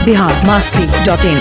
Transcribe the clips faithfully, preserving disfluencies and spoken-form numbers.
Bihar Masti dot इन।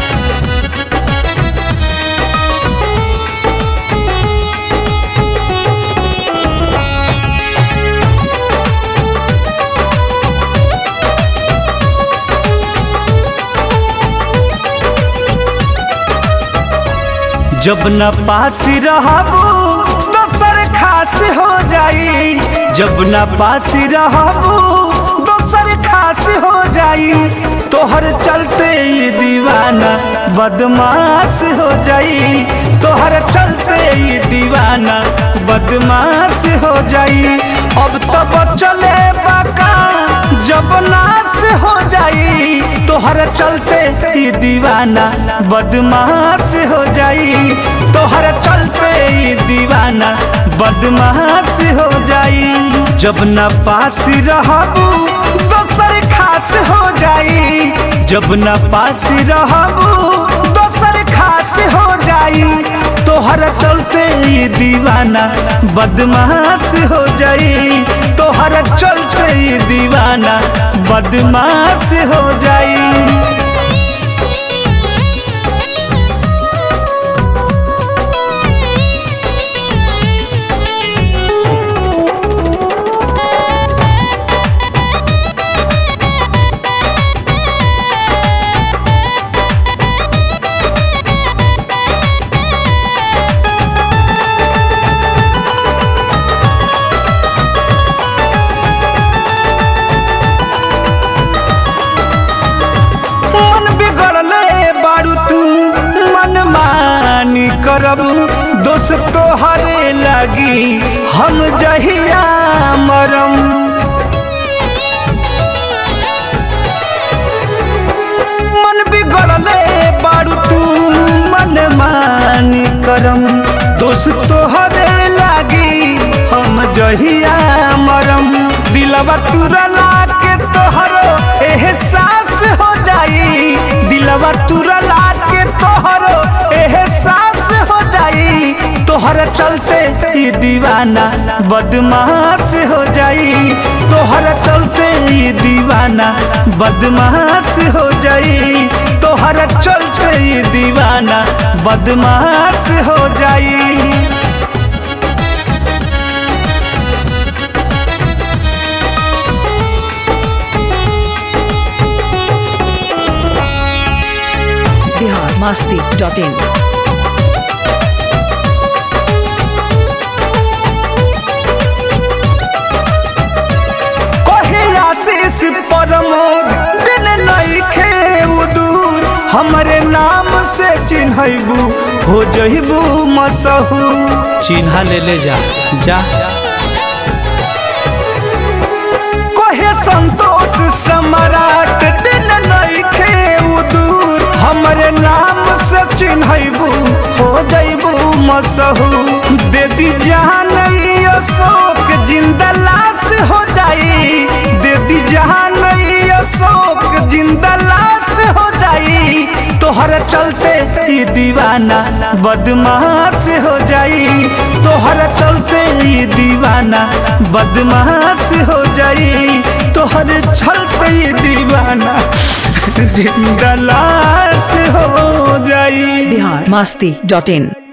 जब न पास रहबू दोसर खास हो जाई, जब न पास रहबू दोसर खास हो जाई, तोहर चलते ये दीवाना बदमाश हो जाई, तोहर चलते ये दीवाना बदमाश हो जाई। अब तब चले बाका जब नाश हो जाई, तोहर चलते ये दीवाना बदमाश हो जाई, तोहर चलते ये दीवाना बदमाश हो जाई। जब न पास रहबू दोसर खास हो जाई, जब न पास रहबू दोसर खास हो जाई, तोहर चलते ये दीवाना बदमाश हो जाई, तोहर चलते ये दीवाना बदमाश हो जाई। करब दोस्त तोहरे लगी हम जहिया मरम, मन बिगड़ले बारू तू मन मानी करम, दोस्त तोहरे लगी हम जहिया मरम। दिलवा तुरला के तोहरो एहसास हो जाई, दिलवा तुरला के तोहरो एहसास हो जाई, तोहर चलते ये दीवाना बदमाश हो जाई, तोहर चलते ये दीवाना बदमाश हो जाई, तोहर चलते ये दीवाना बदमाश हो जाई। Bihar Masti dot in. परमोद दिन नइखे दूर, हमरे नाम से चिन्हबू हो जइबू मशहूर, चिन्हा ले ले जा जा। कहे संतोष सम्राट दिन नइखे दूर, हमरे नाम से चिन्हबू हो जइबू मशहूर। दे दी जान अशोक जिंदा लाश हो जाई, दे दी जान अशोक जिंदा लाश हो जाई, तोहर चलते ये दीवाना बदमाश हो जाई, तोहर चलते ये दीवाना बदमाश हो जाई, तोहर चलते ये दीवाना जिंदा लाश हो जाई। बिहार मस्ती डॉट इन।